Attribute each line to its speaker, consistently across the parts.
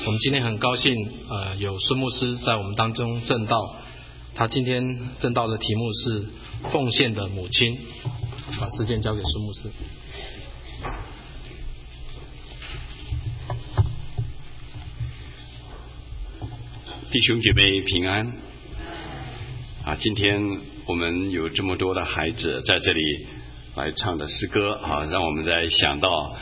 Speaker 1: 我们今天很高兴，有孙牧师在我们当中证道。他今天证道的题目是奉献的母亲。把时间交给孙牧师。
Speaker 2: 弟兄姐妹平安。今天我们有这么多的孩子在这里来唱的诗歌让我们在想到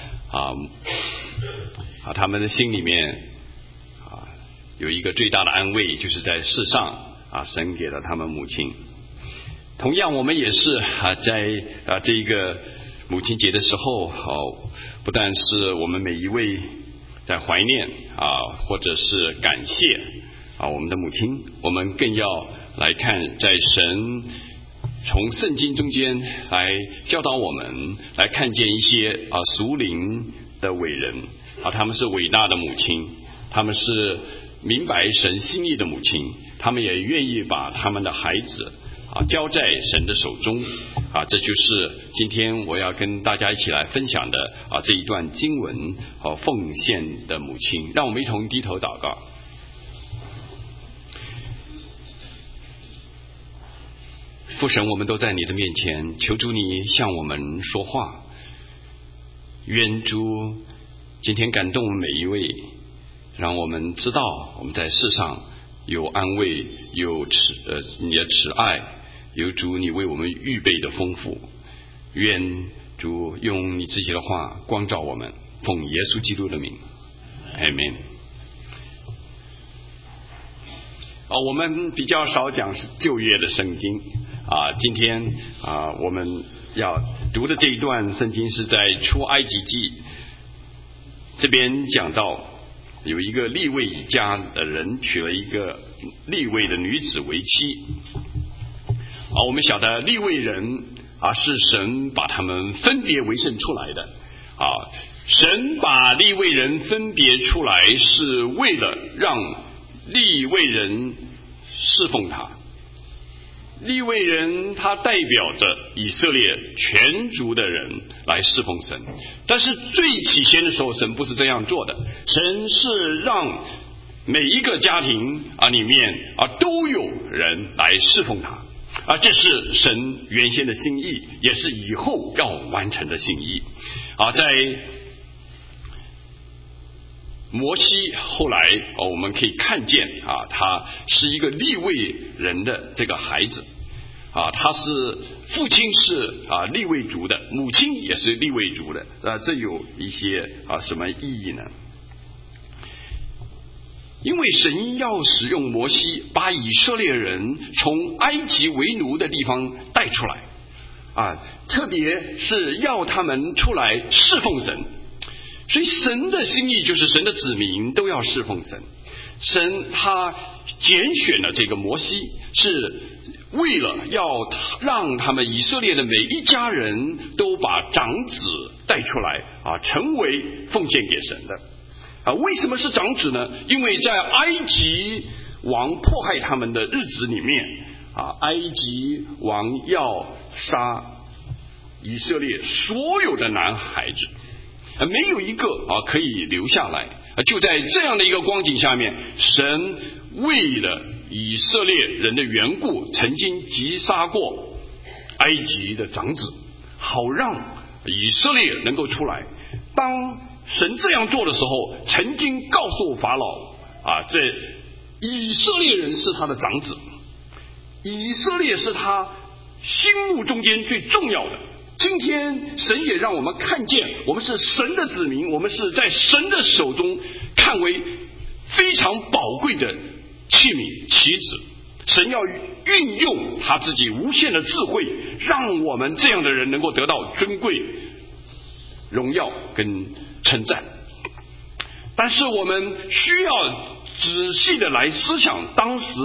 Speaker 2: 他们的心里面有一个最大的安慰，就是在世上神给了他们母亲。同样我们也是在这一个母亲节的时候不但是我们每一位在怀念或者是感谢我们的母亲，我们更要来看在神从圣经中间来教导我们，来看见一些属灵的伟人他们是伟大的母亲，他们是明白神心意的母亲，他们也愿意把他们的孩子交在神的手中这就是今天我要跟大家一起来分享的这一段经文奉献的母亲。让我们一同低头祷告。父神，我们都在你的面前，求主你向我们说话，愿主今天感动每一位，让我们知道我们在世上有安慰，有你的慈爱，有主你为我们预备的丰富。愿主用你自己的话光照我们，奉耶稣基督的名，阿们。我们比较少讲旧约的圣经今天我们要读的这一段圣经是在出埃及记，这边讲到有一个利未家的人娶了一个利未的女子为妻我们晓得利未人是神把他们分别为圣出来的神把利未人分别出来是为了让利未人侍奉他。利未人他代表着以色列全族的人来侍奉神，但是最起先的时候神不是这样做的，神是让每一个家庭里面都有人来侍奉他这是神原先的心意，也是以后要完成的心意在摩西后来我们可以看见他是一个利未人的这个孩子他是父亲是利未族的，母亲也是利未族的这有一些什么意义呢？因为神要使用摩西把以色列人从埃及为奴的地方带出来特别是要他们出来侍奉神，所以神的心意就是神的子民都要侍奉神。神他拣选了这个摩西，是为了要让他们以色列的每一家人都把长子带出来成为奉献给神的为什么是长子呢？因为在埃及王迫害他们的日子里面埃及王要杀以色列所有的男孩子没有一个可以留下来就在这样的一个光景下面，神为了以色列人的缘故曾经击杀过埃及的长子，好让以色列能够出来。当神这样做的时候，曾经告诉法老这以色列人是他的长子，以色列是他心目中间最重要的。今天神也让我们看见我们是神的子民，我们是在神的手中看为非常宝贵的器皿棋子，神要运用他自己无限的智慧，让我们这样的人能够得到尊贵荣耀跟称赞。但是我们需要仔细的来思想，当时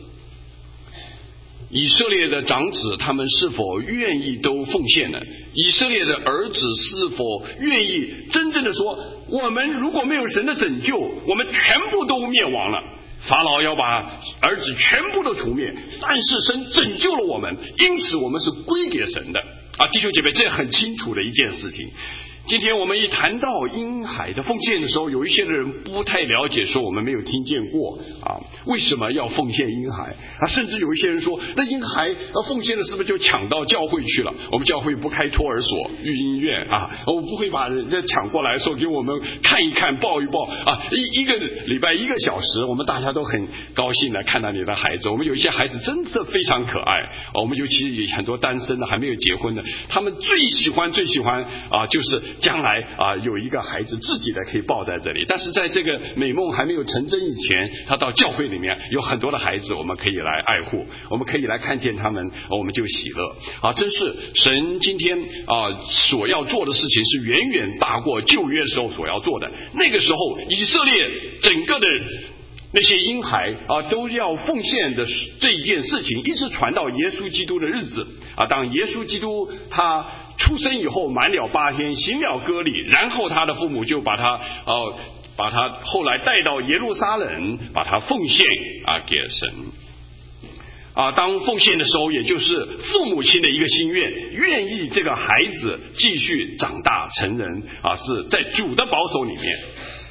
Speaker 2: 以色列的长子他们是否愿意都奉献呢？以色列的儿子是否愿意真正的说，我们如果没有神的拯救，我们全部都灭亡了，法老要把儿子全部都除灭，但是神拯救了我们，因此我们是归给神的弟兄姐妹，这很清楚的一件事情。 今天我们一谈到婴孩的奉献的时候，有一些人不太了解，说我们没有听见过为什么要奉献婴孩甚至有一些人说，那婴孩奉献了是不是就抢到教会去了？我们教会不开托儿所、育婴院我不会把人家抢过来说给我们看一看、抱一抱一个礼拜1个小时，我们大家都很高兴的看到你的孩子。我们有一些孩子真的非常可爱我们尤其很多单身的还没有结婚的，他们最喜欢就是将来有一个孩子自己的可以抱在这里。但是在这个美梦还没有成真以前，他到教会里面有很多的孩子，我们可以来爱护，我们可以来看见他们，我们就喜乐真是神今天所要做的事情是远远大过旧约时候所要做的。那个时候以色列整个的那些婴孩都要奉献的这一件事情，一直传到耶稣基督的日子当耶稣基督他出生以后满了8天，行了割礼，然后他的父母就把他后来带到耶路撒冷，把他奉献给神当奉献的时候，也就是父母亲的一个心愿，愿意这个孩子继续长大成人是在主的保守里面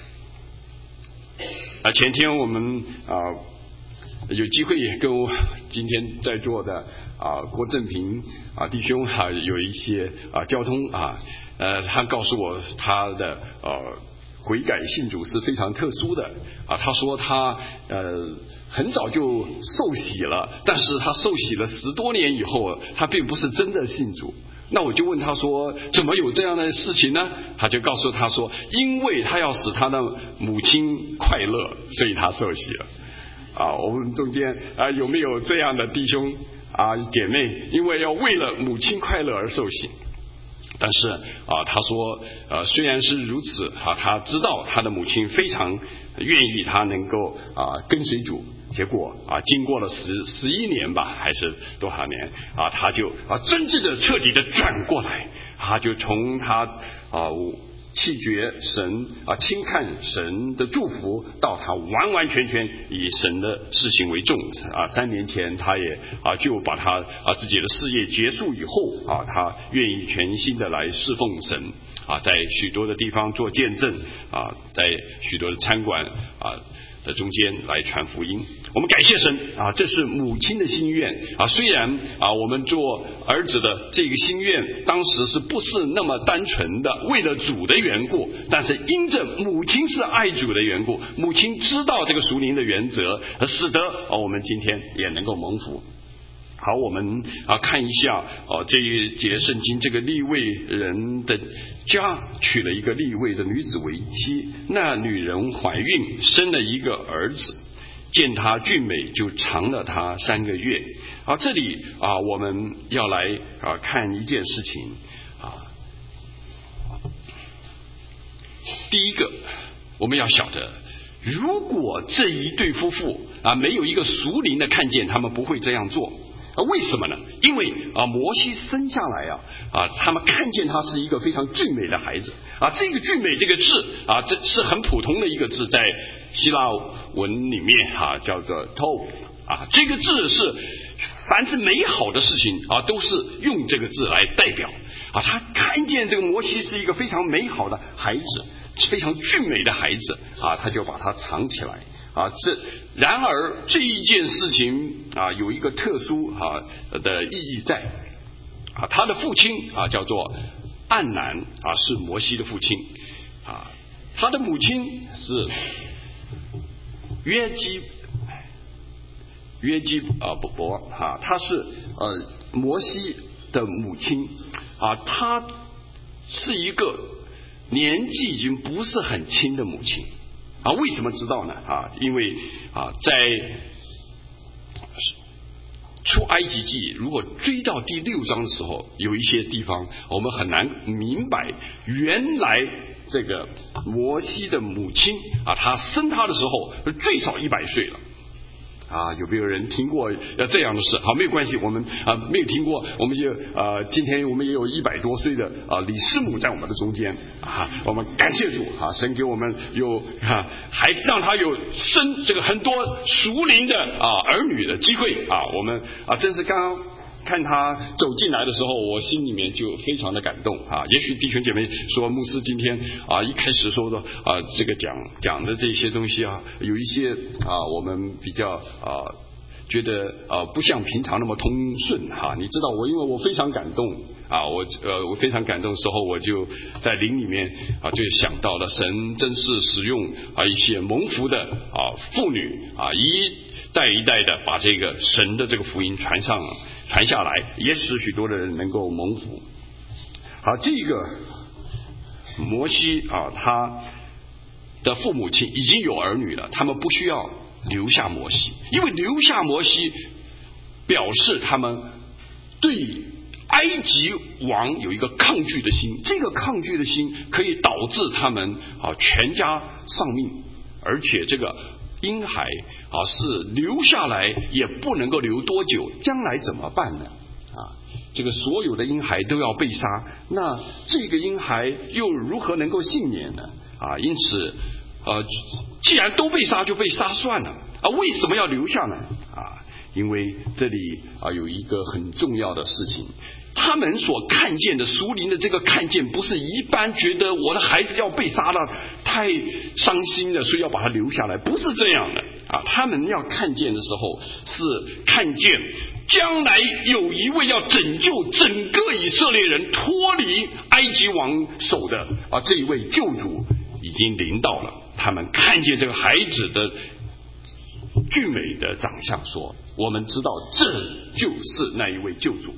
Speaker 2: 前天我们有机会也跟今天在座的郭正平弟兄有一些交通他告诉我他的悔改信主是非常特殊的他说他很早就受洗了，但是他受洗了10多年以后，他并不是真的信主。那我就问他说，怎么有这样的事情呢？他就告诉他说，因为他要使他的母亲快乐，所以他受洗了我们中间有没有这样的弟兄姐妹，因为要为了母亲快乐而受洗？但是他说虽然是如此他知道他的母亲非常愿意他能够跟随主，结果经过了11年吧，还是多少年他就真正的彻底的转过来，他就从他弃绝神轻看神的祝福，到他完完全全以神的事情为重3年前他也就把他自己的事业结束以后他愿意全心的来侍奉神在许多的地方做见证在许多的餐馆的中间来传福音。我们感谢神这是母亲的心愿虽然我们做儿子的这个心愿当时是不是那么单纯的为了主的缘故，但是因着母亲是爱主的缘故，母亲知道这个属灵的原则，使得我们今天也能够蒙福。好，我们看一下这一节圣经，这个利未人的家娶了一个利未的女子为妻，那女人怀孕生了一个儿子，见他俊美，就尝了他3个月这里我们要来看一件事情第一个，我们要晓得，如果这一对夫妇没有一个属灵的看见，他们不会这样做为什么呢？因为摩西生下来他们看见他是一个非常俊美的孩子这个俊美这个字这是很普通的一个字，在希腊文里面叫做 tov 这个字是凡是美好的事情都是用这个字来代表他看见这个摩西是一个非常美好的孩子，非常俊美的孩子他就把它藏起来然而这一件事情有一个特殊的意义在他的父亲叫做暗南是摩西的父亲他的母亲是约基伯他是摩西的母亲他是一个年纪已经不是很轻的母亲为什么知道呢因为在出埃及记如果追到第6章的时候，有一些地方我们很难明白，原来这个摩西的母亲她生他的时候最少100岁了有没有人听过这样的事？好，没有关系，我们没有听过，我们就今天我们也有100多岁的李师母在我们的中间我们感谢主神给我们有还让他有生这个很多属灵的儿女的机会我们真是刚刚看他走进来的时候，我心里面就非常的感动啊。也许弟兄姐妹说，牧师今天一开始说的这个讲的这些东西有一些我们比较觉得不像平常那么通顺你知道因为我非常感动我非常感动的时候，我就在灵里面就想到了神真是使用一些蒙福的妇女一代一代的把这个神的这个福音传下来，也使许多的人能够蒙福。这个摩西他的父母亲已经有儿女了，他们不需要留下摩西，因为留下摩西表示他们对埃及王有一个抗拒的心，这个抗拒的心可以导致他们全家丧命，而且这个婴孩是留下来也不能够留多久，将来怎么办呢？这个所有的婴孩都要被杀，那这个婴孩又如何能够幸免呢？因此既然都被杀就被杀算了为什么要留下呢？因为这里有一个很重要的事情，他们所看见的属灵的这个看见，不是一般觉得我的孩子要被杀了太伤心了，所以要把他留下来，不是这样的他们要看见的时候是看见将来有一位要拯救整个以色列人脱离埃及王手的这一位救主已经临到了。他们看见这个孩子的俊美的长相，说我们知道这就是那一位救主。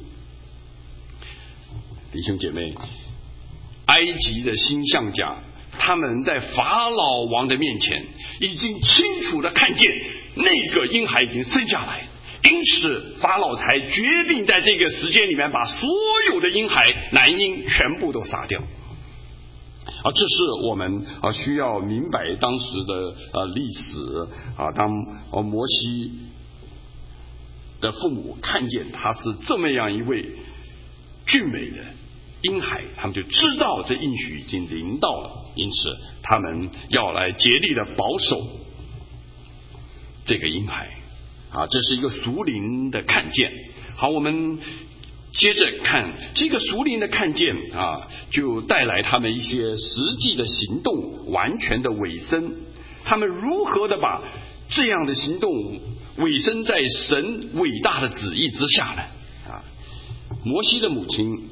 Speaker 2: 弟兄姐妹，埃及的星象家他们在法老王的面前已经清楚的看见那个婴孩已经生下来，因此法老才决定在这个时间里面把所有的婴孩男婴全部都杀掉这是我们需要明白当时的历史当摩西的父母看见他是这么样一位俊美的婴孩，他们就知道这应许已经临到了，因此他们要来竭力的保守这个婴孩这是一个属灵的看见。好，我们接着看这个属灵的看见就带来他们一些实际的行动完全的委身，他们如何的把这样的行动委身在神伟大的旨意之下呢？摩西的母亲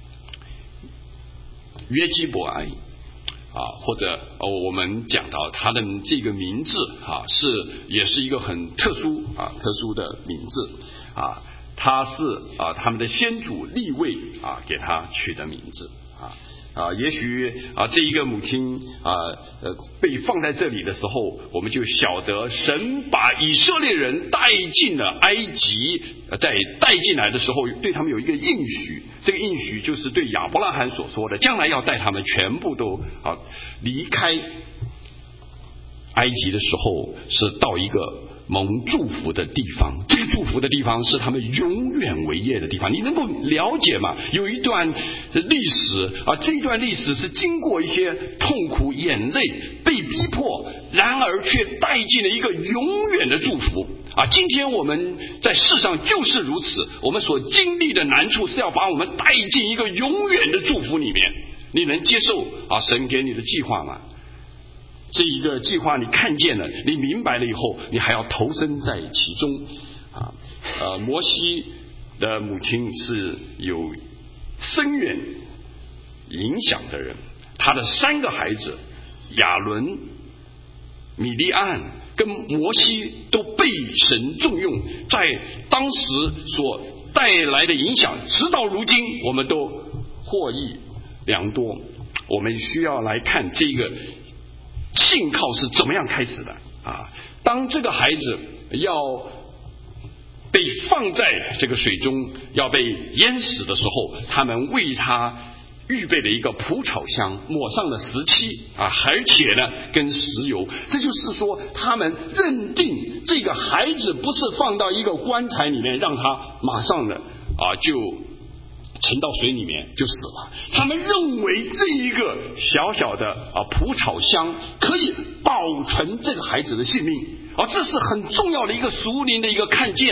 Speaker 2: 约基伯埃或者我们讲到他的这个名字也是一个很特殊的名字他是他们的先祖利未给他取的名字也许这一个母亲被放在这里的时候，我们就晓得神把以色列人带进了埃及，在带进来的时候对他们有一个应许，这个应许就是对亚伯拉罕所说的，将来要带他们全部都离开埃及的时候是到一个蒙祝福的地方，这个祝福的地方是他们永远为业的地方。你能够了解吗？有一段历史这一段历史是经过一些痛苦、眼泪、被逼迫，然而却带进了一个永远的祝福今天我们在世上就是如此，我们所经历的难处是要把我们带进一个永远的祝福里面。你能接受神给你的计划吗？这一个计划你看见了，你明白了以后，你还要投身在其中摩西的母亲是有深远影响的人，他的3个孩子亚伦、米利暗跟摩西都被神重用，在当时所带来的影响直到如今我们都获益良多。我们需要来看这个信靠是怎么样开始的当这个孩子要被放在这个水中要被淹死的时候，他们为他预备了一个蒲草香，抹上了石漆而且呢跟石油，这就是说他们认定这个孩子不是放到一个棺材里面让他马上的就沉到水里面就死了，他们认为这一个小小的蒲草香可以保存这个孩子的性命这是很重要的一个属灵的一个看见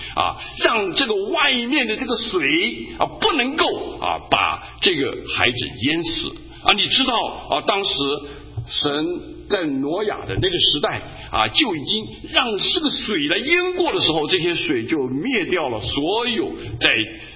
Speaker 2: 让这个外面的这个水不能够把这个孩子淹死你知道当时神在挪亚的那个时代就已经让这个水来淹过的时候，这些水就灭掉了所有在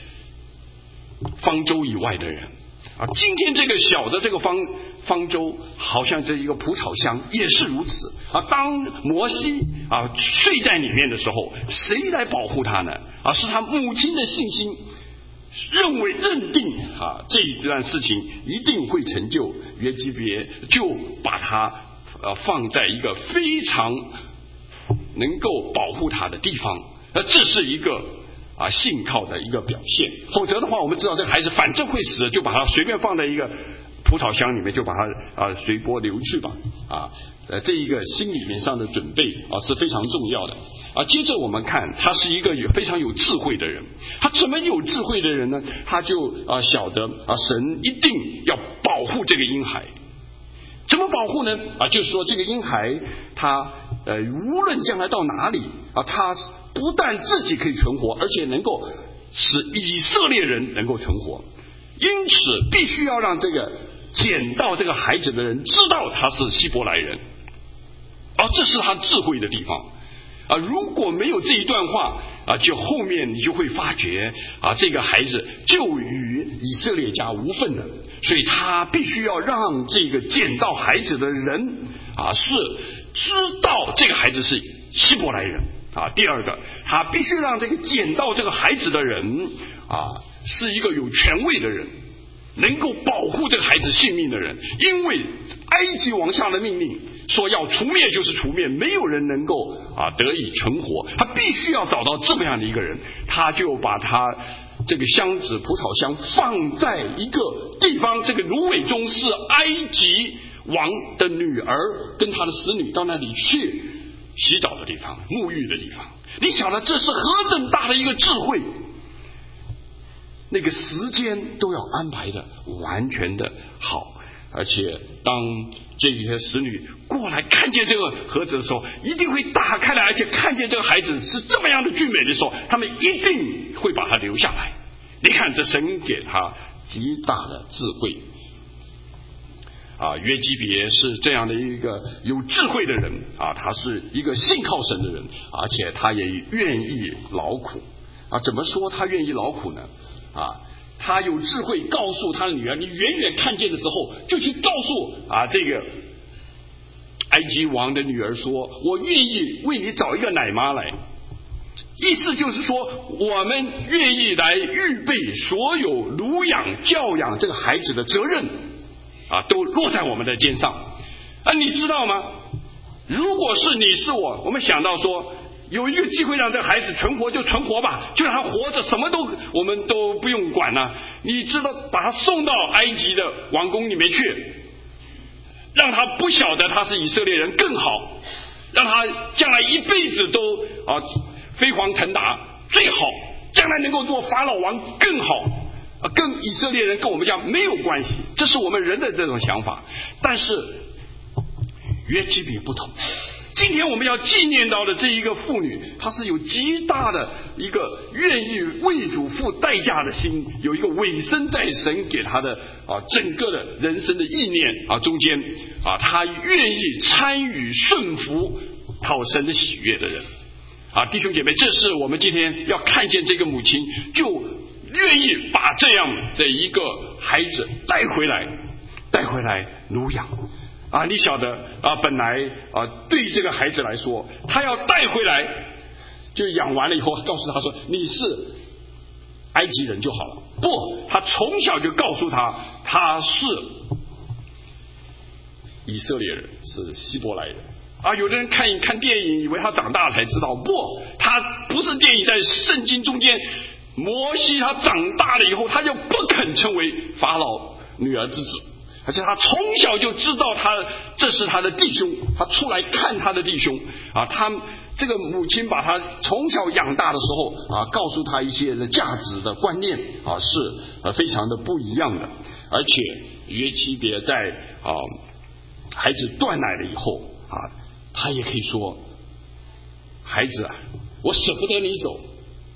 Speaker 2: 方舟以外的人今天这个小的这个方舟，好像这一个蒲草箱也是如此当摩西睡在里面的时候，谁来保护他呢？是他母亲的信心，认定这一段事情一定会成就，约基别就把他放在一个非常能够保护他的地方，这是一个信靠的一个表现。否则的话，我们知道这孩子反正会死，就把他随便放在一个蒲草箱里面，就把他随波流去吧这一个心里面上的准备是非常重要的接着我们看，他是一个非常有智慧的人。他怎么有智慧的人呢？他就晓得神一定要保护这个婴孩。怎么保护呢？就是说这个婴孩他无论将来到哪里他不但自己可以存活，而且能够使以色列人能够存活。因此必须要让这个捡到这个孩子的人知道他是希伯来人这是他智慧的地方如果没有这一段话就后面你就会发觉这个孩子就与以色列家无份了。所以他必须要让这个捡到孩子的人是知道这个孩子是希伯来人第二个，他必须让这个捡到这个孩子的人是一个有权威的人，能够保护这个孩子性命的人。因为埃及王下的命令说要除灭就是除灭，没有人能够得以存活，他必须要找到这么样的一个人。他就把他这个箱子蒲草箱放在一个地方，这个芦苇中是埃及王的女儿跟他的使女到那里去洗澡的地方，沐浴的地方。你晓得这是何等大的一个智慧，那个时间都要安排的完全的好。而且当这些使女过来看见这个盒子的时候，一定会打开来，而且看见这个孩子是这么样的俊美的时候，他们一定会把他留下来。你看这神给他极大的智慧约基别是这样的一个有智慧的人他是一个信靠神的人，而且他也愿意劳苦怎么说他愿意劳苦呢？他有智慧告诉他的女儿，你远远看见的时候就去告诉这个埃及王的女儿说，我愿意为你找一个奶妈来。意思就是说，我们愿意来预备所有乳养教养这个孩子的责任都落在我们的肩上你知道吗？如果是你是我们想到说有一个机会让这个孩子存活就存活吧，就让他活着，什么都我们都不用管了你知道，把他送到埃及的王宫里面去，让他不晓得他是以色列人更好，让他将来一辈子都飞黄腾达最好，将来能够做法老王更好跟以色列人跟我们讲没有关系，这是我们人的这种想法。但是约基别不同，今天我们要纪念到的这一个妇女，她是有极大的一个愿意为主付代价的心，有一个委身在神给她的整个的人生的意念中间她愿意参与顺服讨神的喜悦的人弟兄姐妹，这是我们今天要看见这个母亲就愿意把这样的一个孩子带回来乳养你晓得本来对这个孩子来说，他要带回来就养完了以后告诉他说你是埃及人就好了。不，他从小就告诉他是以色列人，是希伯来人有的人看电影以为他长大了才知道，不，他不是电影，在圣经中间摩西他长大了以后，他就不肯成为法老女儿之子，而且他从小就知道这是他的弟兄，他出来看他的弟兄他这个母亲把他从小养大的时候告诉他一些的价值的观念是非常的不一样的。而且约基别在孩子断奶了以后他也可以说，孩子我舍不得你走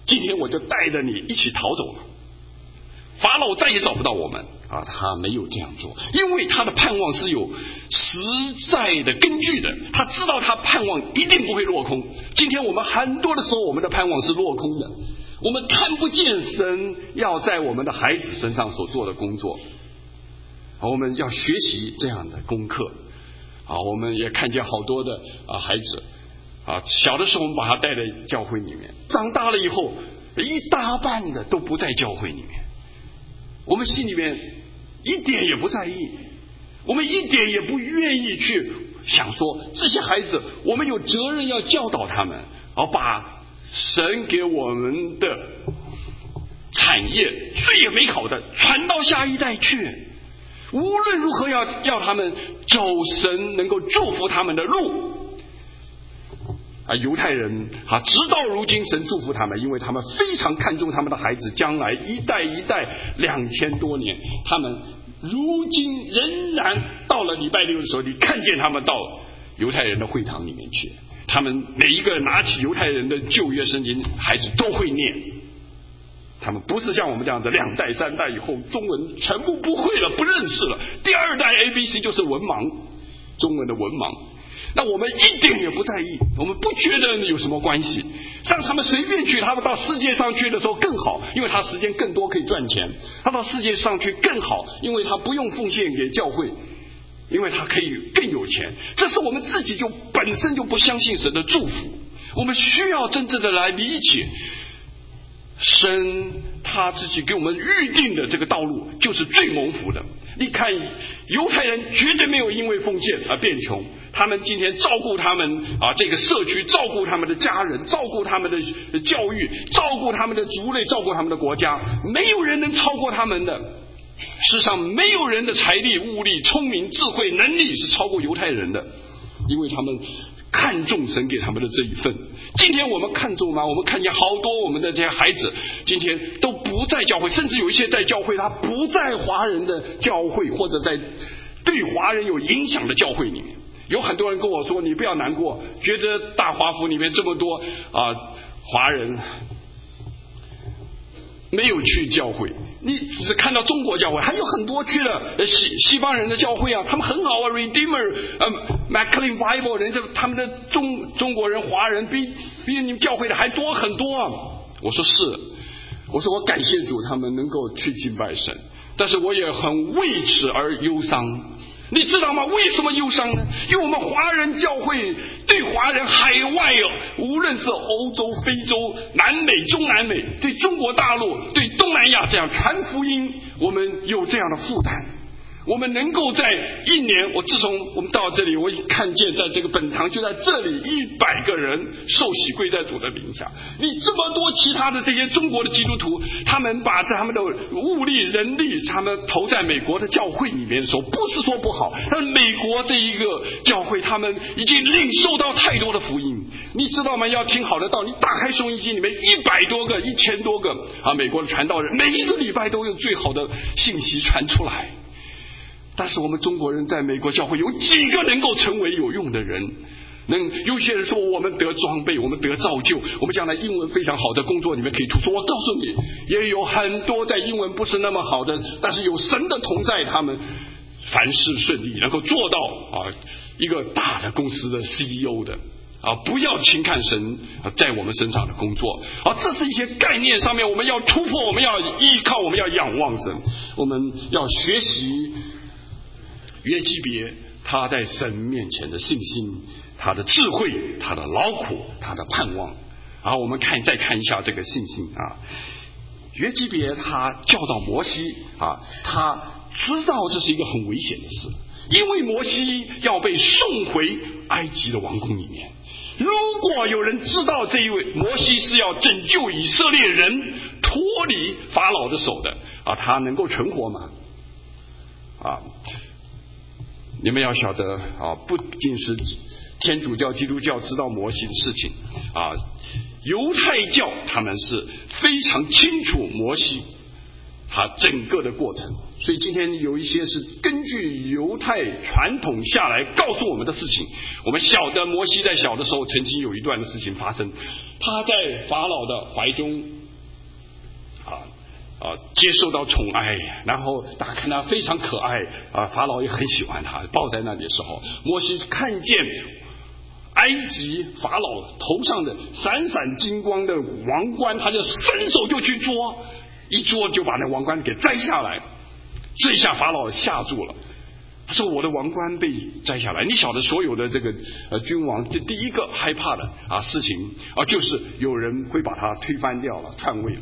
Speaker 2: 今天我就带着你一起逃走了，法老再也找不到我们啊！他没有这样做，因为他的盼望是有实在的根据的，他知道他盼望一定不会落空。今天我们很多的时候，我们的盼望是落空的，我们看不见神要在我们的孩子身上所做的工作。我们要学习这样的功课啊！我们也看见好多的孩子啊，小的时候我们把他带在教会里面，长大了以后一大半的都不在教会里面，我们心里面一点也不在意，我们一点也不愿意去想说这些孩子我们有责任要教导他们，把神给我们的产业最美好的传到下一代去。无论如何要他们走神能够祝福他们的路犹太人直到如今神祝福他们，因为他们非常看重他们的孩子，将来一代一代2000多年，他们如今仍然到了礼拜六的时候，你看见他们到犹太人的会堂里面去，他们每一个人拿起犹太人的旧约圣经，孩子都会念。他们不是像我们这样子2代3代以后中文全部不会了，不认识了，第2代 ABC 就是文盲，中文的文盲。那我们一点也不在意，我们不觉得有什么关系，让他们随便去，他们到世界上去的时候更好，因为他时间更多可以赚钱，他到世界上去更好，因为他不用奉献给教会，因为他可以更有钱。这是我们自己就本身就不相信神的祝福，我们需要真正的来理解神他自己给我们预定的这个道路就是最蒙福的。你看犹太人绝对没有因为奉献而变穷，他们今天照顾他们这个社区，照顾他们的家人，照顾他们的教育，照顾他们的族类，照顾他们的国家，没有人能超过他们的。世上没有人的财力物力聪明智慧能力是超过犹太人的，因为他们看重神给他们的这一份。今天我们看重吗？我们看见好多我们的这些孩子今天都不在教会，甚至有一些在教会他不在华人的教会，或者在对华人有影响的教会里面。有很多人跟我说，你不要难过，觉得大华府里面这么多华人没有去教会，你只是看到中国教会，还有很多去了西方人的教会他们很好Redeemer McLean Bible 人家他们的中国人华人比你们教会的还多很多我说是，我说我感谢主他们能够去敬拜神，但是我也很为此而忧伤。你知道吗？为什么忧伤呢？因为我们华人教会对华人海外无论是欧洲非洲南美中南美，对中国大陆对东南亚这样传福音，我们有这样的负担。我们能够在一年，自从我们到这里，我已看见在这个本堂就在这里100个人受洗归在主的名下。你这么多其他的这些中国的基督徒，他们把他们的物力人力他们投在美国的教会里面的时候，不是说不好，但美国这一个教会他们已经领受到太多的福音。你知道吗？要听好的道，你打开收音机里面100多个1000多个美国的传道人，每一个礼拜都有最好的信息传出来。但是我们中国人在美国教会有几个能够成为有用的人？有些人说我们得装备，我们得造就，我们将来英文非常好的工作你们可以突出。我告诉你，也有很多在英文不是那么好的，但是有神的同在，他们凡事顺利，能够做到一个大的公司的 CEO 的不要轻看神在我们身上的工作这是一些概念上面我们要突破，我们要依靠，我们要仰望神，我们要学习约基别他在神面前的信心，他的智慧，他的劳苦，他的盼望。然后我们再看一下这个信心约基别他教导摩西他知道这是一个很危险的事，因为摩西要被送回埃及的王宫里面。如果有人知道这一位摩西是要拯救以色列人脱离法老的手的他能够存活吗？你们要晓得不仅是天主教基督教知道摩西的事情犹太教他们是非常清楚摩西他整个的过程，所以今天有一些是根据犹太传统下来告诉我们的事情。我们摩西在小的时候曾经有一段的事情发生，他在法老的怀中接受到宠爱，然后大家看他非常可爱法老也很喜欢他，抱在那里的时候，摩西看见埃及法老头上的闪闪金光的王冠，他就伸手就去捉，一捉就把那王冠给摘下来。这一下法老吓住了，他说我的王冠被摘下来。你晓得所有的这个君王这第一个害怕的事情就是有人会把他推翻掉了，篡位了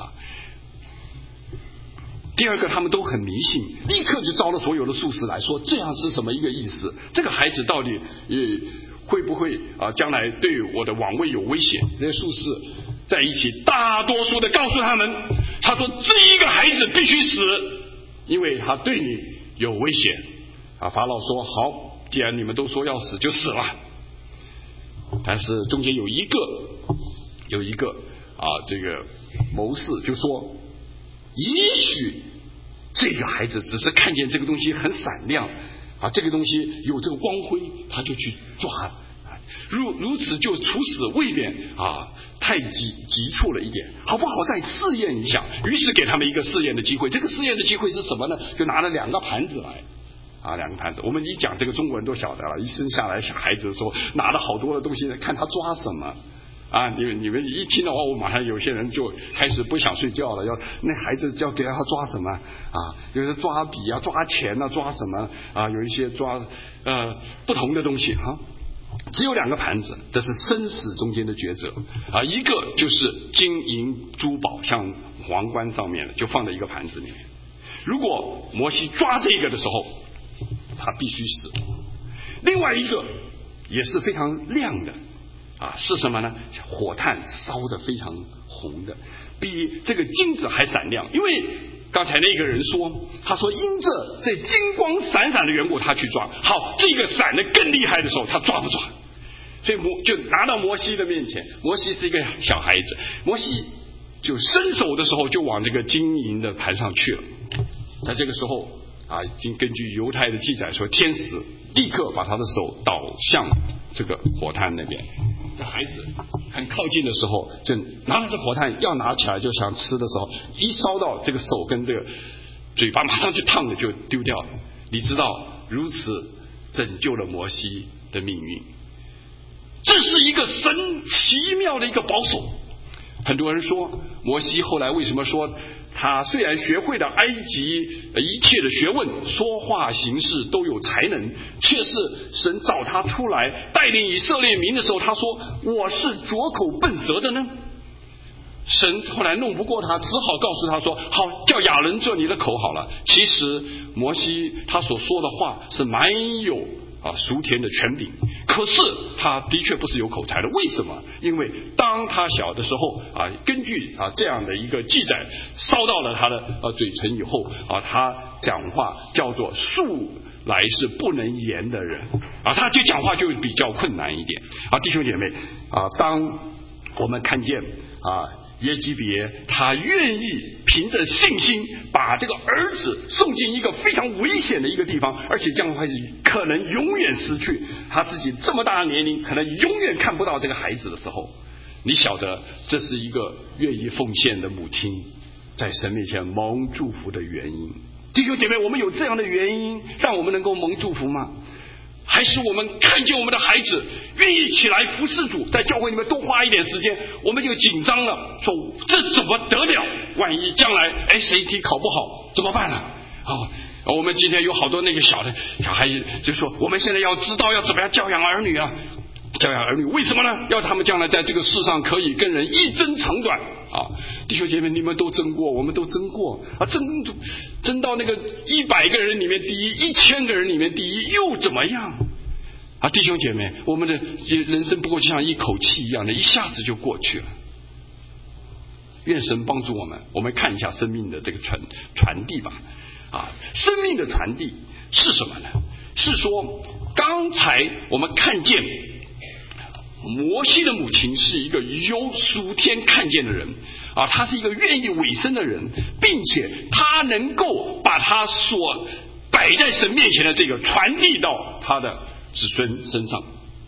Speaker 2: 第二个，他们都很迷信，立刻就招了所有的术士来说，这样是什么一个意思？这个孩子到底会不会将来对我的王位有危险？那些术士在一起，大多数的告诉他们，他说这一个孩子必须死，因为他对你有危险法老说好，既然你们都说要死就死了。但是中间有一个这个谋士就说，也许这个孩子只是看见这个东西很闪亮这个东西有这个光辉，他就去抓如此就处死未免太急促了一点，好不好再试验一下？于是给他们一个试验的机会。这个试验的机会是什么呢？就拿了2个盘子来2个盘子，我们一讲这个中国人都晓得了，一生下来小孩子说拿了好多的东西，看他抓什么你们一听的话，我马上有些人就开始不想睡觉了，那孩子要给他抓什么有些抓笔抓钱抓什么有一些抓不同的东西只有2个盘子，这是生死中间的抉择一个就是金银珠宝，像皇冠上面的就放在一个盘子里面，如果摩西抓这个的时候他必须死。另外一个也是非常亮的是什么呢？火炭烧得非常红的，比这个金子还闪亮。因为刚才那个人说，他说因着这金光闪闪的缘故他去抓，好，这个闪得更厉害的时候他抓不抓？所以就拿到摩西的面前，摩西是一个小孩子，摩西就伸手的时候就往这个金银的盘上去了。在这个时候已经根据犹太的记载说，天使立刻把他的手导向这个火炭那边。这孩子很靠近的时候，就拿了这火炭要拿起来就想吃的时候，一烧到这个手跟这个嘴巴，马上就烫了，就丢掉了。你知道如此拯救了摩西的命运，这是一个神奇妙的一个保守。很多人说摩西后来为什么说他虽然学会了埃及一切的学问，说话行事都有才能，却是神找他出来带领以色列民的时候，他说我是拙口笨舌的呢？神后来弄不过他，只好告诉他说好，叫亚伦做你的口好了。其实摩西他所说的话是蛮有熟田的权柄，可是他的确不是有口才的。为什么？因为当他小的时候根据这样的一个记载烧到了他的嘴唇以后他讲话叫做素来是不能言的人他就讲话就比较困难一点弟兄姐妹当我们看见约基别他愿意凭着信心把这个儿子送进一个非常危险的一个地方，而且将会可能永远失去他自己这么大的年龄，可能永远看不到这个孩子的时候，你晓得这是一个愿意奉献的母亲在神面前蒙祝福的原因。弟兄姐妹，我们有这样的原因让我们能够蒙祝福吗？还是我们看见我们的孩子愿意起来服侍主，在教会里面多花一点时间，我们就紧张了，说这怎么得了？万一将来 SAT 考不好怎么办呢？我们今天有好多那个小孩就说，我们现在要知道要怎么样教养儿女教养儿女为什么呢？要他们将来在这个世上可以跟人一争长短弟兄姐妹，你们都争过，我们都争过争到那个100个人里面第一，1000个人里面第一又怎么样弟兄姐妹，我们的人生不过就像一口气一样的，一下子就过去了。愿神帮助我们，我们看一下生命的这个传递吧生命的传递是什么呢？是说刚才我们看见摩西的母亲是一个有属天看见的人他是一个愿意委身的人，并且他能够把他所摆在神面前的这个传递到他的子孙身上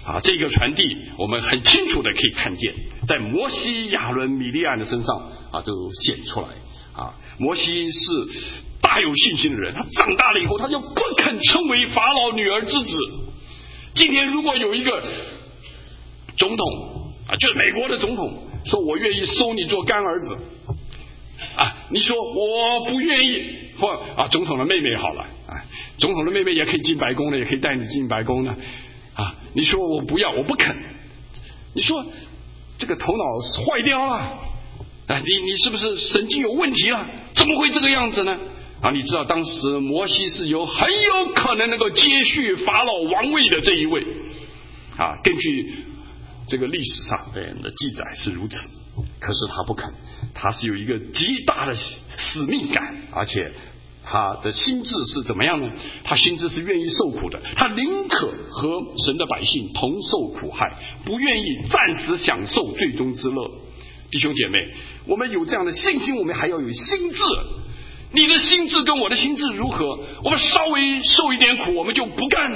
Speaker 2: 这个传递我们很清楚的可以看见，在摩西、亚伦、米利暗的身上都显出来。摩西是大有信心的人，他长大了以后，他就不肯称为法老女儿之子。今天如果有一个总统就是美国的总统说我愿意收你做干儿子你说我不愿意，或总统的妹妹好了总统的妹妹也可以进白宫的，也可以带你进白宫的你说我不要，我不肯，你说这个头脑坏掉了你是不是神经有问题了？怎么会这个样子呢？你知道当时摩西是很有可能能够接续法老王位的这一位根据这个历史上的记载是如此，可是他不肯，他是有一个极大的使命感，而且他的心智是怎么样呢？他心智是愿意受苦的，他宁可和神的百姓同受苦害，不愿意暂时享受最终之乐。弟兄姐妹，我们有这样的信心，我们还要有心智。你的心智跟我的心智如何？我们稍微受一点苦，我们就不干了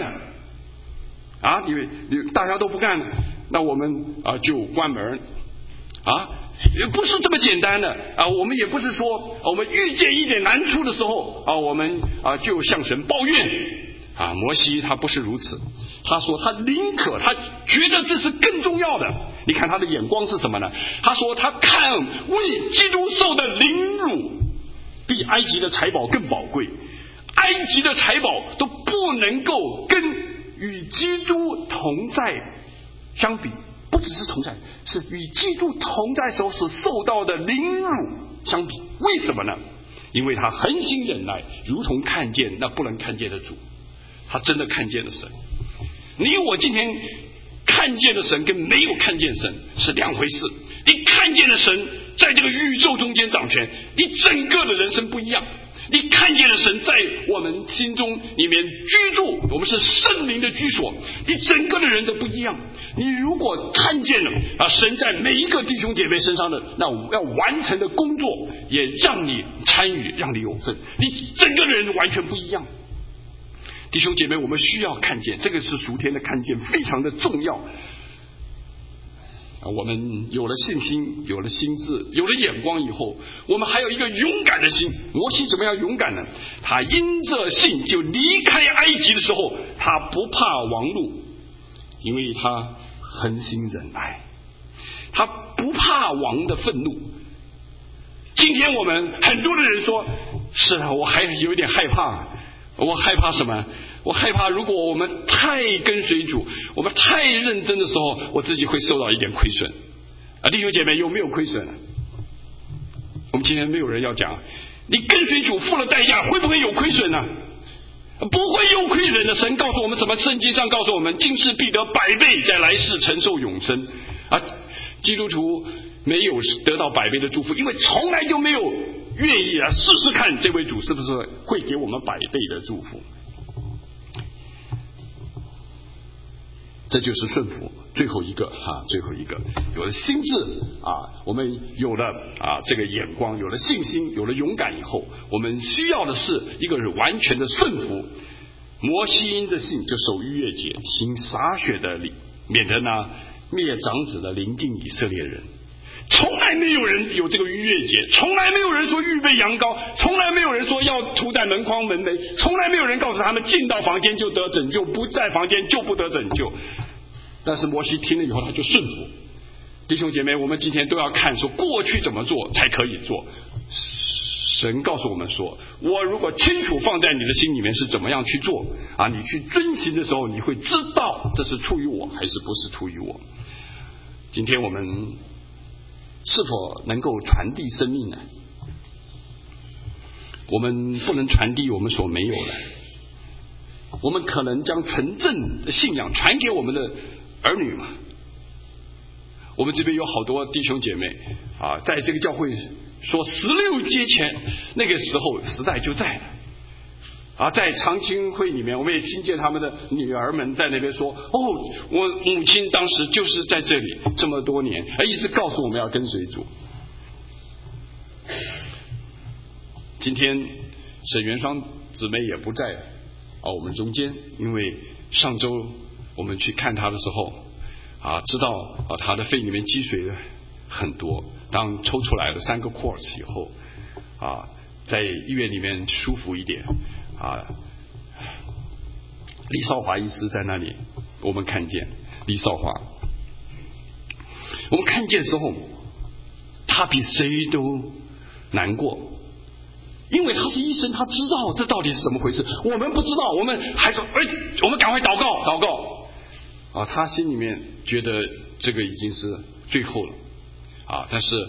Speaker 2: 你大家都不干了，那我们就关门也不是这么简单的我们也不是说我们遇见一点难处的时候我们就向神抱怨摩西他不是如此，他说他宁可，他觉得这是更重要的。你看他的眼光是什么呢？他说他看为基督受的凌辱比埃及的财宝更宝贵，埃及的财宝都不能够跟与基督同在相比，不只是同在，是与基督同在时候所受到的凌辱相比。为什么呢？因为他恒心忍耐，如同看见那不能看见的主。他真的看见了神。你我今天看见了神跟没有看见神是两回事。你看见了神在这个宇宙中间掌权，你整个的人生不一样。你看见了神在我们心中里面居住，我们是圣灵的居所，你整个的人都不一样。你如果看见了神在每一个弟兄姐妹身上的那要完成的工作，也让你参与，让你有份，你整个人完全不一样。弟兄姐妹，我们需要看见，这个是属天的看见，非常的重要。我们有了信心，有了心智，有了眼光以后，我们还有一个勇敢的心。摩西怎么样勇敢呢？他因着信就离开埃及的时候，他不怕王怒，因为他恒心忍耐，他不怕王的愤怒。今天我们很多的人说，是啊，我还有一点害怕。我害怕什么？我害怕如果我们太跟随主，我们太认真的时候，我自己会受到一点亏损弟兄姐妹，有没有亏损我们今天没有人要讲你跟随主付了代价会不会有亏损呢？不会有亏损的。神告诉我们什么？圣经上告诉我们，今世必得100倍，在来世承受永生基督徒没有得到100倍的祝福，因为从来就没有愿意试试看这位主是不是会给我们100倍的祝福。这就是顺服。最后一个有了心智我们有了这个眼光，有了信心，有了勇敢以后，我们需要的是一个完全的顺服。摩西因着信就守逾越节，行洒血的礼，免得呢灭长子的临近以色列人。从来没有人有这个逾越节，从来没有人说预备羊羔，从来没有人说要涂在门框门楣，从来没有人告诉他们进到房间就得拯救，不在房间就不得拯救。但是摩西听了以后他就顺服。弟兄姐妹，我们今天都要看说过去怎么做才可以做。神告诉我们说，我如果清楚放在你的心里面是怎么样去做你去遵行的时候，你会知道这是出于我还是不是出于我。今天我们是否能够传递生命呢？我们不能传递我们所没有的。我们可能将纯正的信仰传给我们的儿女嘛。我们这边有好多弟兄姐妹在这个教会说16节前那个时候时代就在了在长青会里面，我们也听见他们的女儿们在那边说我母亲当时就是在这里这么多年，一直告诉我们要跟随主。今天沈元双姊妹也不在我们中间，因为上周我们去看他的时候知道他的肺里面积水很多，当抽出来了3个 quarts 以后在医院里面舒服一点李少华医师在那里，我们看见李少华，我们看见的时候，他比谁都难过，因为他是医生，他知道这到底是怎么回事，我们不知道，我们还说我们赶快祷告他心里面觉得这个已经是最后了但是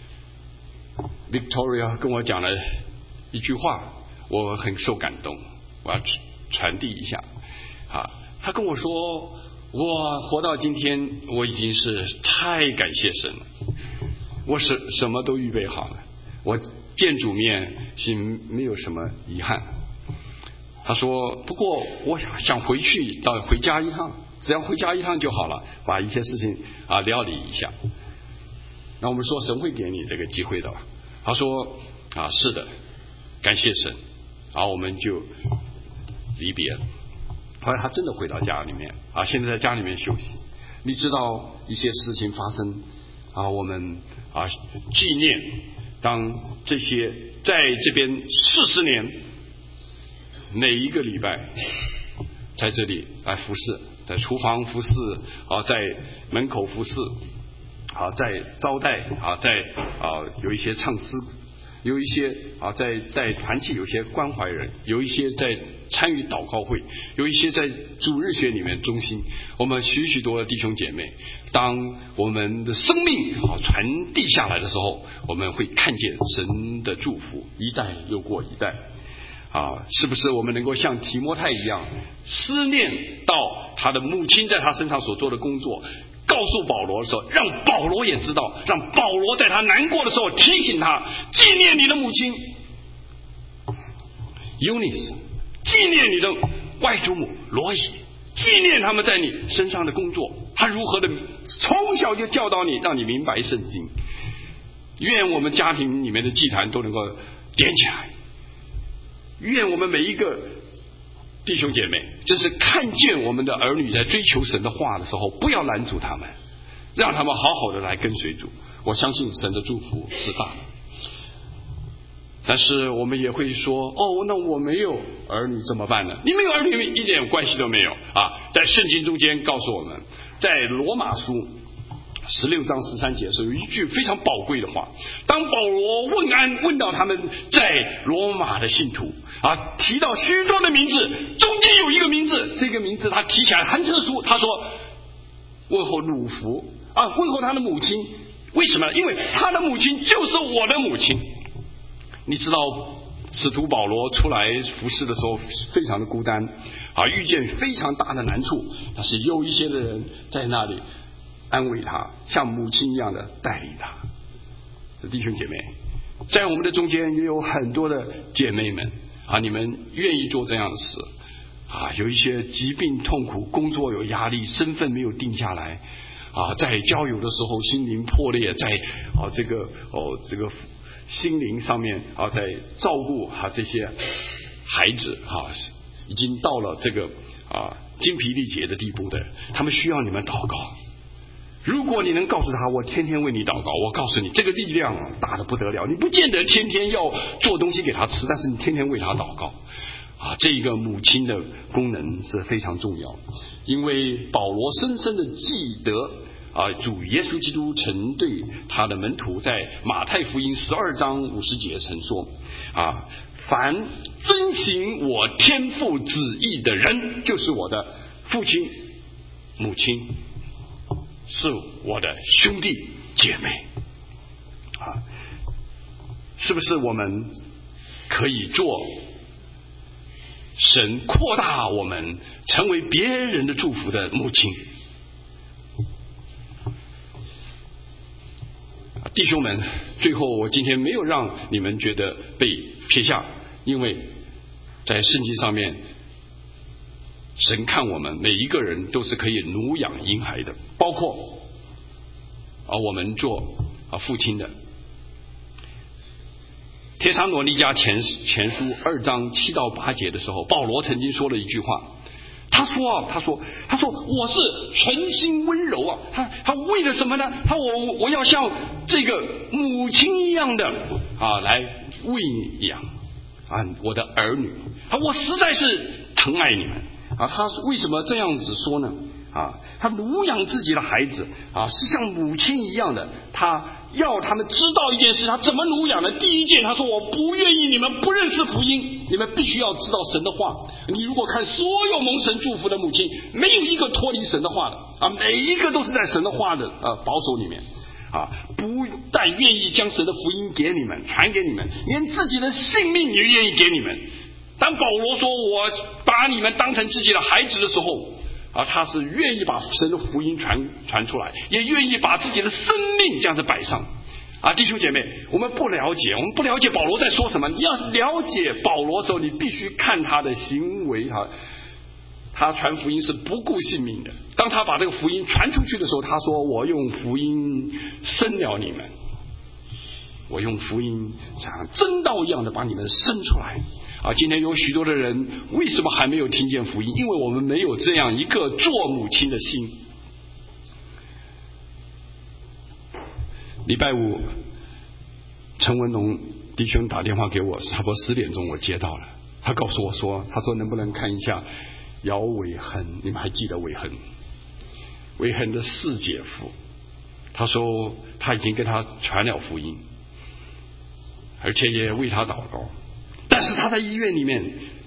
Speaker 2: Victoria 跟我讲了一句话，我很受感动，我要传递一下他跟我说，我活到今天，我已经是太感谢神了，我什么都预备好了，我见主面心没有什么遗憾。他说不过我想回家一趟，只要回家一趟就好了，把一些事情料理一下。那我们说神会给你这个机会的吧？他说是的，感谢神。然后我们就离别了。后来他真的回到家里面现在在家里面休息。你知道一些事情发生我们纪念当这些在这边40年，每一个礼拜在这里来服侍，在厨房服侍在门口服侍在招待在有一些唱诗，有一些在团契有些关怀人，有一些在参与祷告会，有一些在主日学里面中心，我们许多的弟兄姐妹，当我们的生命传递下来的时候，我们会看见神的祝福一代又过一代是不是我们能够像提摩太一样思念到他的母亲在他身上所做的工作，告诉保罗的时候，让保罗也知道，让保罗在他难过的时候提醒他，纪念你的母亲 Eunice， 纪念你的外祖母罗伊，纪念他们在你身上的工作，他如何的从小就教导你，让你明白圣经。愿我们家庭里面的祭坛都能够点起来，愿我们每一个弟兄姐妹真是看见我们的儿女在追求神的话的时候，不要拦阻他们，让他们好好的来跟随主。我相信神的祝福是大的。但是我们也会说那我没有儿女怎么办呢？你没有儿女一点关系都没有在圣经中间告诉我们，在罗马书16章13节的时候有一句非常宝贵的话，当保罗问安问到他们在罗马的信徒提到许多的名字，中间有一个名字，这个名字他提起来很特殊，他说问候鲁孚问候他的母亲。为什么？因为他的母亲就是我的母亲。你知道使徒保罗出来服侍的时候非常的孤单遇见非常大的难处，但是有一些的人在那里安慰他，像母亲一样的带领他。弟兄姐妹，在我们的中间也有很多的姐妹们你们愿意做这样的事有一些疾病痛苦，工作有压力，身份没有定下来在交友的时候心灵破裂，在这个心灵上面在照顾这些孩子已经到了这个精疲力竭的地步的，他们需要你们祷告。如果你能告诉他我天天为你祷告，我告诉你这个力量大得不得了，你不见得天天要做东西给他吃，但是你天天为他祷告这个母亲的功能是非常重要。因为保罗深深的记得主耶稣基督曾对他的门徒在马太福音12章50节曾说凡遵行我天父旨意的人，就是我的父亲母亲，是我的兄弟姐妹是不是我们可以做神扩大我们成为别人的祝福的母亲？弟兄们，最后我今天没有让你们觉得被撇下，因为在圣经上面神看我们每一个人都是可以奴养婴孩的，包括我们做父亲的。帖撒罗尼迦前书2章7到8节的时候，保罗曾经说了一句话， 他说我是存心温柔啊，他为了什么呢？我要像这个母亲一样的来喂养我的儿女我实在是疼爱你们他为什么这样子说呢？他乳养自己的孩子是像母亲一样的，他要他们知道一件事，他怎么乳养的？第一件，他说我不愿意你们不认识福音，你们必须要知道神的话。你如果看所有蒙神祝福的母亲，没有一个脱离神的话的每一个都是在神的话的保守里面不但愿意将神的福音给你们传给你们，连自己的性命也愿意给你们。当保罗说我把你们当成自己的孩子的时候他是愿意把神的福音传出来，也愿意把自己的生命这样子摆上弟兄姐妹，我们不了解保罗在说什么。你要了解保罗的时候，你必须看他的行为他传福音是不顾性命的。当他把这个福音传出去的时候，他说我用福音生了你们，我用福音像真道一样的把你们生出来今天有许多的人为什么还没有听见福音？因为我们没有这样一个做母亲的心。礼拜五陈文龙弟兄打电话给我，差不多10点钟我接到了，他告诉我说，他说能不能看一下姚伟恒，你们还记得伟恒的4姐夫，他说他已经跟他传了福音，而且也为他祷告，但是他在医院里面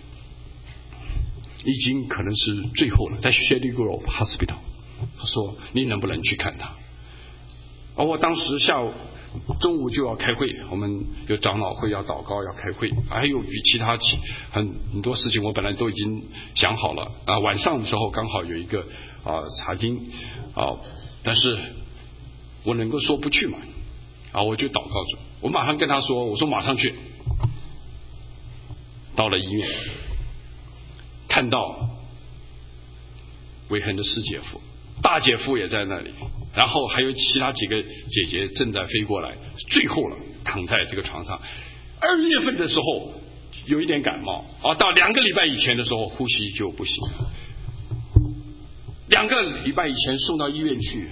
Speaker 2: 已经可能是最后了，在 Shady Grove Hospital。 他说你能不能去看他？我当时中午就要开会，我们有长老会要祷告要开会，还有其他很多事情我本来都已经想好了晚上的时候刚好有一个查经但是我能够说不去嘛我就祷告着，我马上跟他说，我说马上去。到了医院，看到伟恒的4姐夫，大姐夫也在那里，然后还有其他几个姐姐正在飞过来，最后了躺在这个床上。2月份的时候有一点感冒到2个礼拜以前的时候呼吸就不行了，2个礼拜以前送到医院去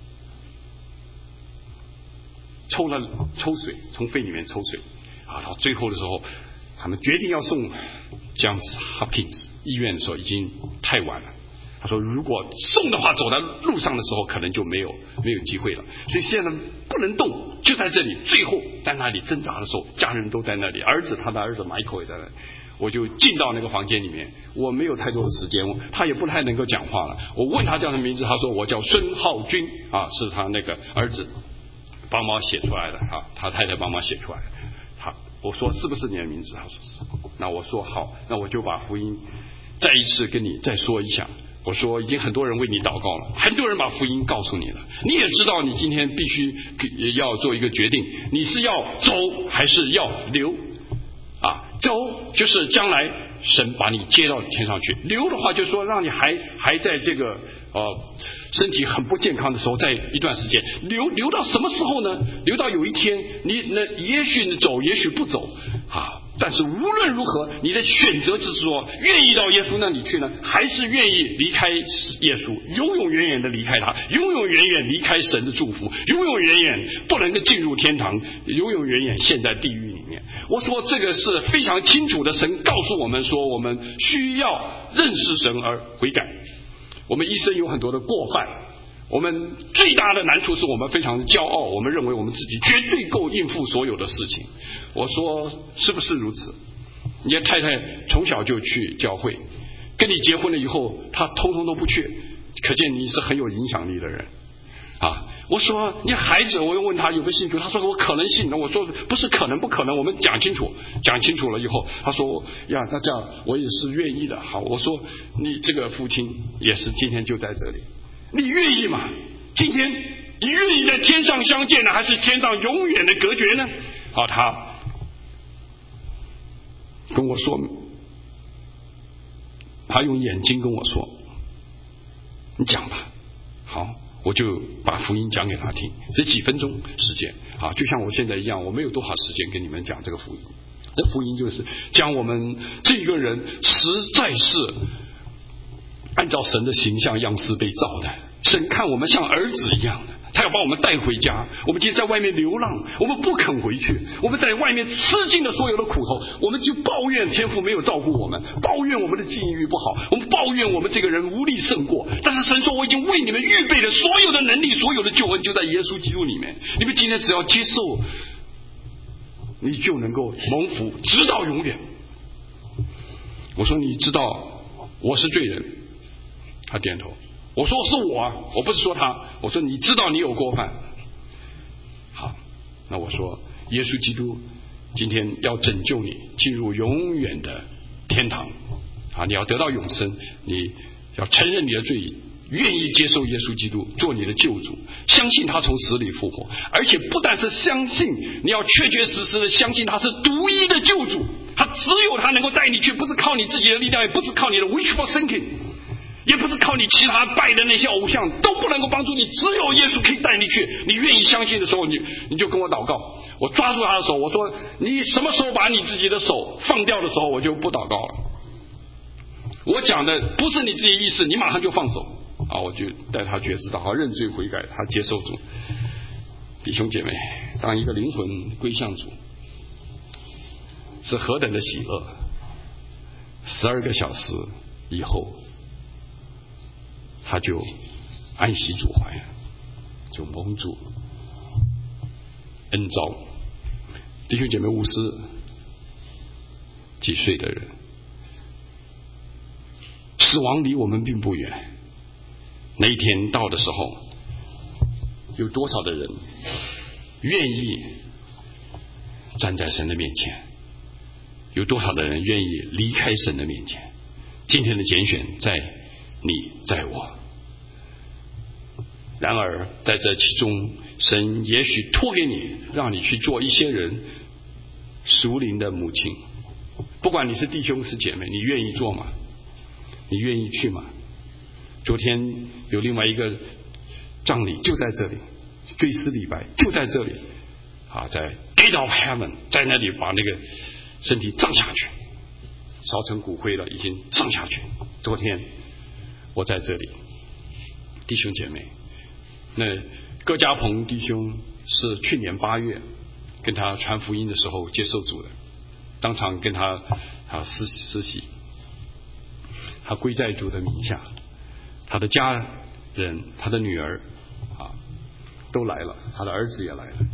Speaker 2: 抽水，从肺里面抽水到最后的时候他们决定要送 Johns Hopkins 医院的时候已经太晚了。他说如果送的话，走在路上的时候可能就没有机会了，所以现在不能动，就在这里。最后在那里挣扎的时候，家人都在那里，他的儿子 Michael 也在那里。我就进到那个房间里面，我没有太多的时间，他也不太能够讲话了。我问他叫什么名字，他说我叫孙浩军是他那个儿子帮忙写出来的他太太帮忙写出来的。我说是不是你的名字？他说是。那我说好，那我就把福音再一次跟你再说一下。我说已经很多人为你祷告了，很多人把福音告诉你了，你也知道你今天必须要做一个决定，你是要走还是要留走就是将来神把你接到天上去，留的话就是说让你还在这个身体很不健康的时候，在一段时间留到什么时候呢？留到有一天你也许你走也许不走但是无论如何你的选择就是说愿意到耶稣那里去呢，还是愿意离开耶稣，永永远远的离开他，永永远远离开神的祝福，永永远远不能够进入天堂，永永远远陷在地狱里面。我说这个是非常清楚的，神告诉我们说我们需要认识神而悔改。我们一生有很多的过犯，我们最大的难处是我们非常的骄傲，我们认为我们自己绝对够应付所有的事情。我说是不是如此？你的太太从小就去教会，跟你结婚了以后她通通都不去，可见你是很有影响力的人我说你孩子，我又问他有没有信主，他说我可能信。我说不是可能不可能，我们讲清楚了以后，他说呀那这样我也是愿意的。好，我说你这个父亲也是今天就在这里，你愿意吗？今天你愿意在天上相见呢，还是天上永远的隔绝呢？他跟我说，他用眼睛跟我说你讲吧。好，我就把福音讲给他听，这几分钟时间就像我现在一样，我没有多少时间跟你们讲这个福音。这福音就是讲我们这个人实在是按照神的形象样式被造的，神看我们像儿子一样的，他要把我们带回家。我们今天在外面流浪，我们不肯回去，我们在外面吃尽了所有的苦头，我们就抱怨天父没有照顾我们，抱怨我们的境遇不好，我们抱怨我们这个人无力胜过。但是神说，我已经为你们预备了所有的能力，所有的救恩就在耶稣基督里面。你们今天只要接受，你就能够蒙福直到永远。我说，你知道我是罪人？他点头。我说是我不是说他。我说你知道你有过犯。好，那我说耶稣基督今天要拯救你进入永远的天堂啊！你要得到永生，你要承认你的罪，愿意接受耶稣基督做你的救主，相信他从死里复活，而且不但是相信，你要确确实实的相信他是独一的救主，他只有他能够带你去，不是靠你自己的力量，也不是靠你的 wishful thinking， 也不是靠你其他拜的那些偶像，都不能够帮助你，只有耶稣可以带你去。你愿意相信的时候，你就跟我祷告，我抓住他的手，我说你什么时候把你自己的手放掉的时候，我就不祷告了。我讲的不是你自己意识，你马上就放手啊！我就带他觉知到，好，认罪悔改，他接受主。弟兄姐妹，当一个灵魂归向主，是何等的喜乐！12个小时以后，他就安息主怀，就蒙主恩召。弟兄姐妹，50几岁的人，死亡离我们并不远。那一天到的时候，有多少的人愿意站在神的面前？有多少的人愿意离开神的面前？今天的拣选在你，在我。然而在这其中，神也许托给你，让你去做一些人属灵的母亲。不管你是弟兄是姐妹，你愿意做吗？你愿意去吗？昨天有另外一个葬礼就在这里，追思礼拜就在这里啊，在 Gate of Heaven， 在那里把那个身体葬下去，烧成骨灰了，已经葬下去。昨天我在这里，弟兄姐妹，那葛家鹏弟兄是去年8月跟他传福音的时候接受主的，当场跟他施洗，他归在主的名下，他的家人，他的女儿都来了，他的儿子也来了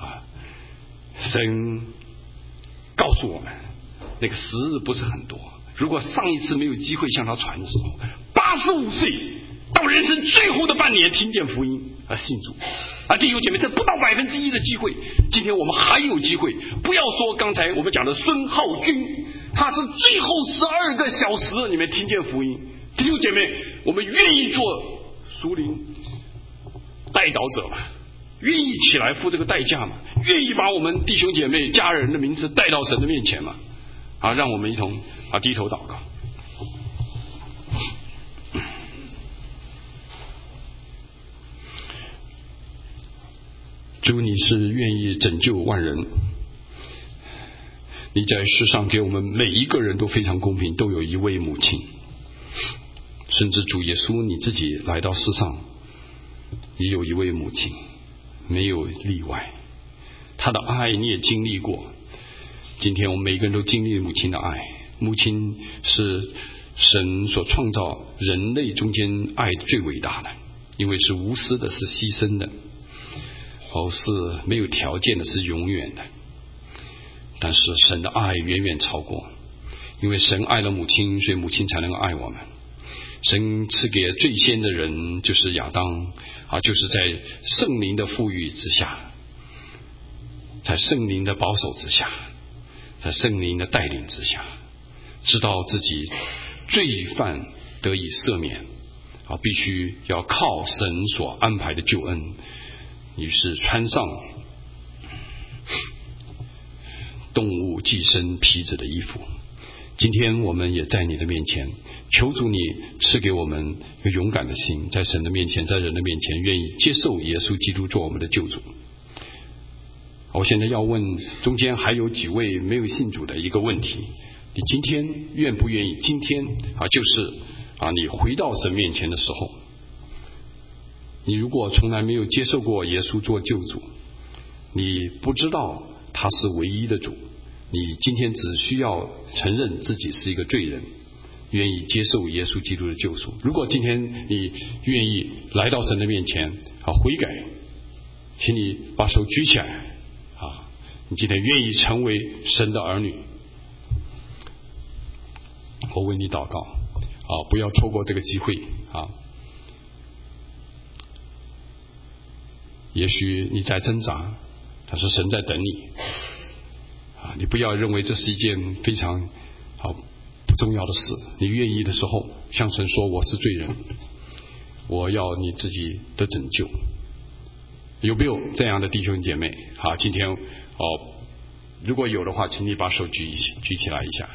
Speaker 2: 神告诉我们，那个时日不是很多。如果上一次没有机会向他传的时候，85岁到人生最后的半年听见福音而信主弟兄姐妹，这不到1%的机会。今天我们还有机会，不要说刚才我们讲的孙浩军，他是最后12个小时你们听见福音。弟兄姐妹，我们愿意做属灵代祷者吗？愿意起来付这个代价吗？愿意把我们弟兄姐妹家人的名字带到神的面前吗？让我们一同低头祷告。主，你是愿意拯救万人，你在世上给我们每一个人都非常公平，都有一位母亲，甚至主耶稣你自己来到世上也有一位母亲，没有例外。他的爱你也经历过，今天我们每个人都经历母亲的爱。母亲是神所创造人类中间爱最伟大的，因为是无私的，是牺牲的，是没有条件的，是永远的。但是神的爱远远超过，因为神爱了母亲，所以母亲才能够爱我们。神赐给最先的人就是亚当就是在圣灵的赋予之下，在圣灵的保守之下，在圣灵的带领之下，知道自己罪犯得以赦免必须要靠神所安排的救恩，于是穿上动物寄生皮子的衣服。今天我们也在你的面前，求主你赐给我们一个勇敢的心，在神的面前，在人的面前，愿意接受耶稣基督做我们的救主。我现在要问中间还有几位没有信主的一个问题，你今天愿不愿意今天就是你回到神面前的时候，你如果从来没有接受过耶稣做救主，你不知道他是唯一的主，你今天只需要承认自己是一个罪人，愿意接受耶稣基督的救赎。如果今天你愿意来到神的面前悔改，请你把手举起来你今天愿意成为神的儿女，我为你祷告不要错过这个机会也许你在挣扎，但是神在等你你不要认为这是一件非常不重要的事。你愿意的时候向神说，我是罪人，我要你自己的拯救。有没有这样的弟兄姐妹今天如果有的话，请你把手举起来一下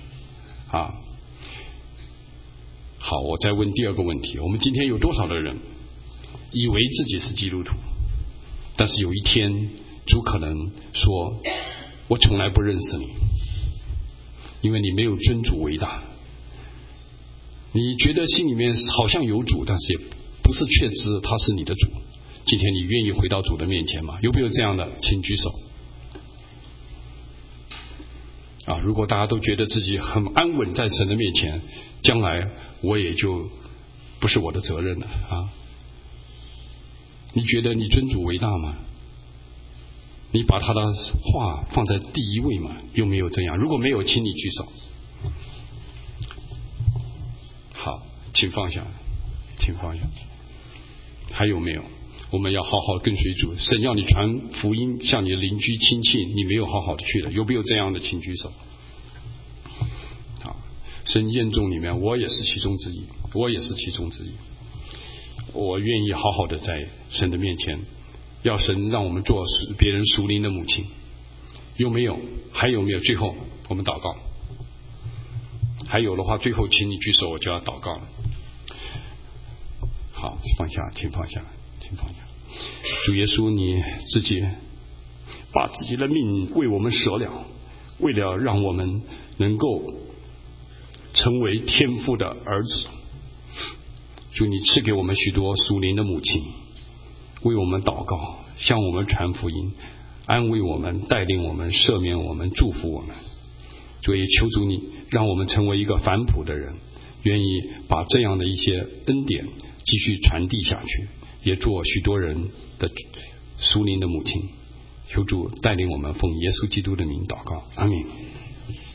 Speaker 2: 好，我再问第二个问题，我们今天有多少的人以为自己是基督徒，但是有一天主可能说，我从来不认识你，因为你没有尊主为大。你觉得心里面好像有主，但是也不是确知他是你的主。今天你愿意回到主的面前吗？有没有这样的？请举手如果大家都觉得自己很安稳在神的面前，将来我也就不是我的责任了你觉得你尊主为大吗？你把他的话放在第一位吗？有没有这样？如果没有，请你举手。好，请放下，请放下。还有没有？我们要好好跟随主，神要你传福音，向你的邻居亲戚，你没有好好的去了，有没有这样的？请举手。神验中里面，我也是其中之一，我也是其中之一。我愿意好好的在神的面前，要神让我们做别人属灵的母亲。有没有？还有没有？最后我们祷告。还有的话，最后请你举手，我就要祷告了。好，放下，请放下，请放下。主耶稣，你自己把自己的命为我们舍了，为了让我们能够成为天父的儿子。主，你赐给我们许多属灵的母亲，为我们祷告，向我们传福音，安慰我们，带领我们，赦免我们，祝福我们。主，也求主你让我们成为一个反哺的人，愿意把这样的一些恩典继续传递下去，也做许多人的属灵的母亲。求主带领我们，奉耶稣基督的名祷告，阿们。